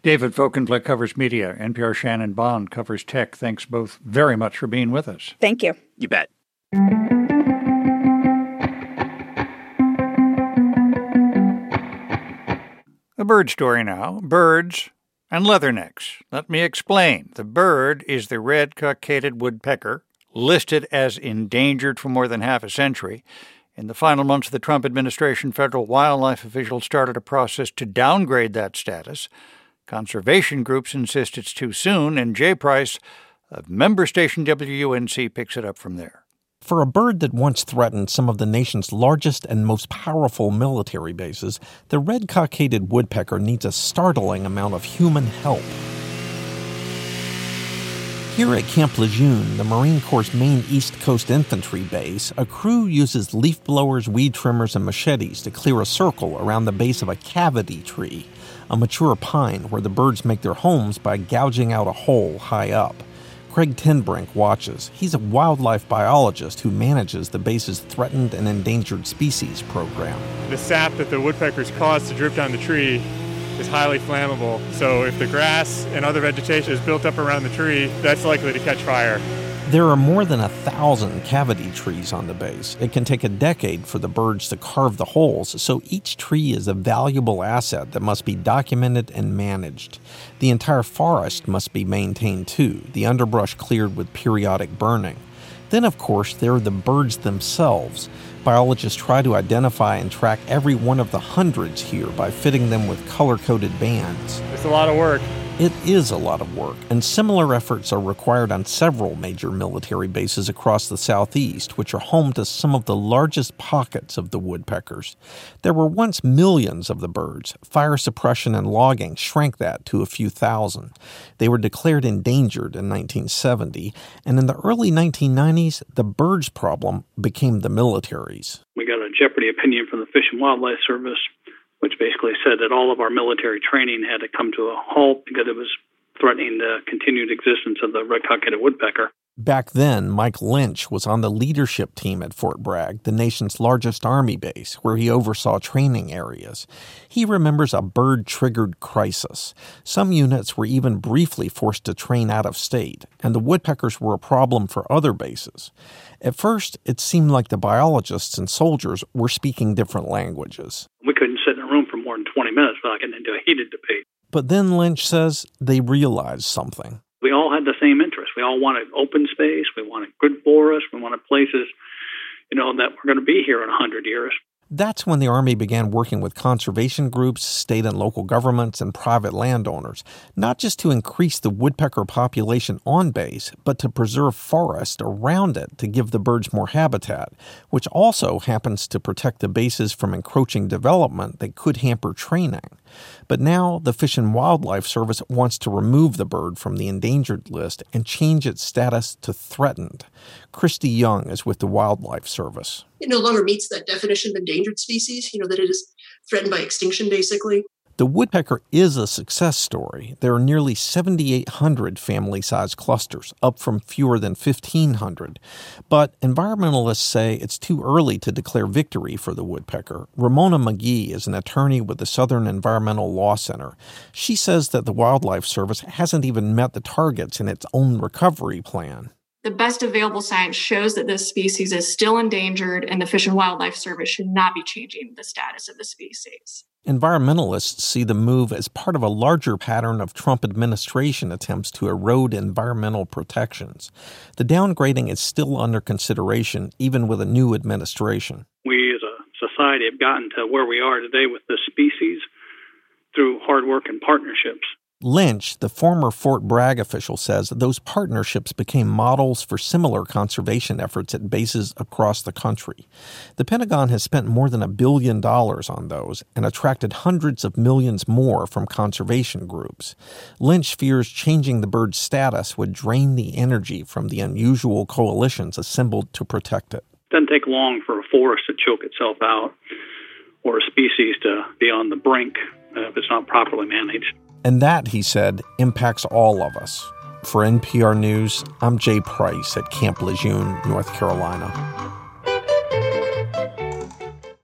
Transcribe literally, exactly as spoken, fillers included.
David Folkenflik covers media. N P R Shannon Bond covers tech. Thanks both very much for being with us. Thank you. You bet. A bird story now. Birds and leathernecks. Let me explain. The bird is the red-cockaded woodpecker, listed as endangered for more than half a century. In the final months of the Trump administration, federal wildlife officials started a process to downgrade that status. Conservation groups insist it's too soon, and Jay Price of member station W U N C picks it up from there. For a bird that once threatened some of the nation's largest and most powerful military bases, the red-cockaded woodpecker needs a startling amount of human help. Here at Camp Lejeune, the Marine Corps' main East Coast infantry base, a crew uses leaf blowers, weed trimmers, and machetes to clear a circle around the base of a cavity tree, a mature pine where the birds make their homes by gouging out a hole high up. Craig Tinbrink watches. He's a wildlife biologist who manages the base's Threatened and Endangered Species program. The sap that the woodpeckers cause to drip down the tree is highly flammable. So if the grass and other vegetation is built up around the tree, that's likely to catch fire. There are more than a thousand cavity trees on the base. It can take a decade for the birds to carve the holes, so each tree is a valuable asset that must be documented and managed. The entire forest must be maintained too, the underbrush cleared with periodic burning. Then, of course, there are the birds themselves. Biologists try to identify and track every one of the hundreds here by fitting them with color-coded bands. It's a lot of work. It is a lot of work, and similar efforts are required on several major military bases across the Southeast, which are home to some of the largest pockets of the woodpeckers. There were once millions of the birds. Fire suppression and logging shrank that to a few thousand. They were declared endangered in nineteen seventy, and in the early nineteen nineties, the birds problem became the military's. We got a jeopardy opinion from the Fish and Wildlife Service, which basically said that all of our military training had to come to a halt because it was threatening the continued existence of the red-cockaded woodpecker. Back then, Mike Lynch was on the leadership team at Fort Bragg, the nation's largest Army base, where he oversaw training areas. He remembers a bird-triggered crisis. Some units were even briefly forced to train out of state, and the woodpeckers were a problem for other bases. At first, it seemed like the biologists and soldiers were speaking different languages. We couldn't sit in a room for more than twenty minutes without getting into a heated debate. But then Lynch says they realized something. We all had the same interest. We all wanted open space. We wanted good forests. We wanted places, you know, that were going to be here in a hundred years. That's when the Army began working with conservation groups, state and local governments, and private landowners, not just to increase the woodpecker population on base, but to preserve forest around it to give the birds more habitat, which also happens to protect the bases from encroaching development that could hamper training. But now the Fish and Wildlife Service wants to remove the bird from the endangered list and change its status to threatened. Christy Young is with the Wildlife Service. It no longer meets that definition of endangered species, you know, that it is threatened by extinction, basically. The woodpecker is a success story. There are nearly seventy-eight hundred family-sized clusters, up from fewer than fifteen hundred. But environmentalists say it's too early to declare victory for the woodpecker. Ramona McGee is an attorney with the Southern Environmental Law Center. She says that the Wildlife Service hasn't even met the targets in its own recovery plan. The best available science shows that this species is still endangered, and the Fish and Wildlife Service should not be changing the status of the species. Environmentalists see the move as part of a larger pattern of Trump administration attempts to erode environmental protections. The downgrading is still under consideration, even with a new administration. We as a society have gotten to where we are today with this species through hard work and partnerships. Lynch, the former Fort Bragg official, says those partnerships became models for similar conservation efforts at bases across the country. The Pentagon has spent more than a billion dollars on those and attracted hundreds of millions more from conservation groups. Lynch fears changing the bird's status would drain the energy from the unusual coalitions assembled to protect it. It doesn't take long for a forest to choke itself out or a species to be on the brink uh, if it's not properly managed. And that, he said, impacts all of us. For N P R News, I'm Jay Price at Camp Lejeune, North Carolina.